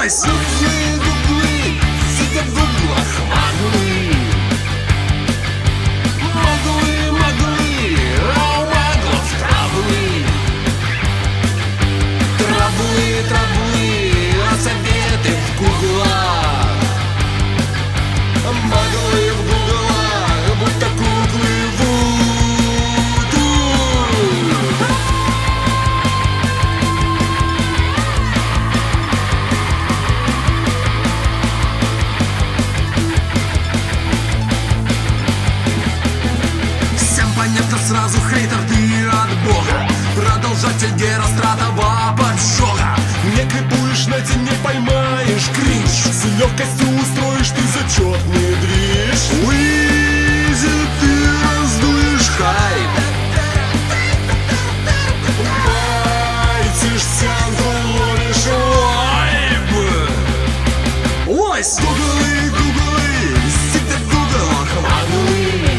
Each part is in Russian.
Ось гуглы сидят в углах, маглы. Маглы, а у маглов траблы. Траблы, а советы в гуглах. Маглы в гуглах, будто куклы вуду. Всем понятно сразу, хейтер, ты от бога. Продолжатель геростратова поджога. Не крепуешь, на тебе не поймаешь кринж. С легкостью устроишь ты зачетный движ. Уизи, ты раздуешь хайп. Байтишь сцену, ловишь вайб. Ось гуглы, сидят в гуглах, маглы.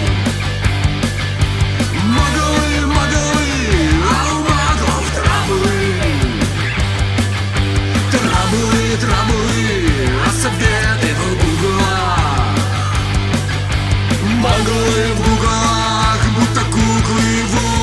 Маглы, а у маглов траблы. Траблы, а советы в гуглах. Маглы в гуглах, будто куклы вуду.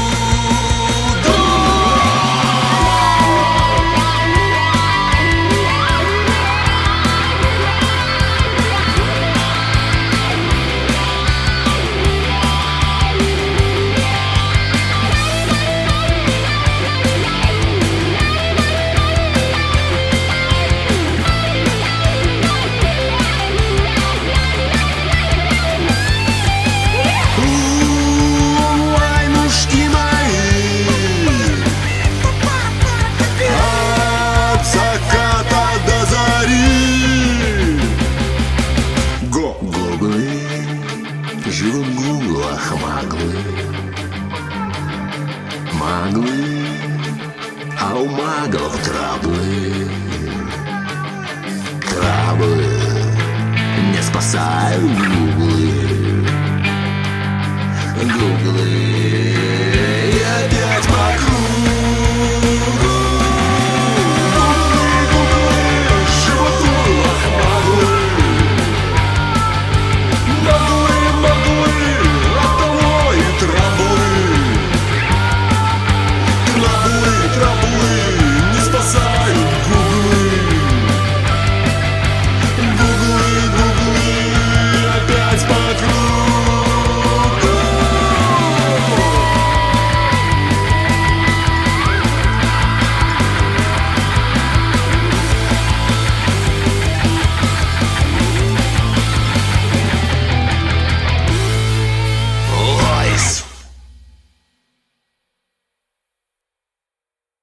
Войнушки мои, от заката до зари. Гуглы живут в гуглах, маглы. Маглы, а у маглов траблы. Траблы не спасают гуглы. Гуглы.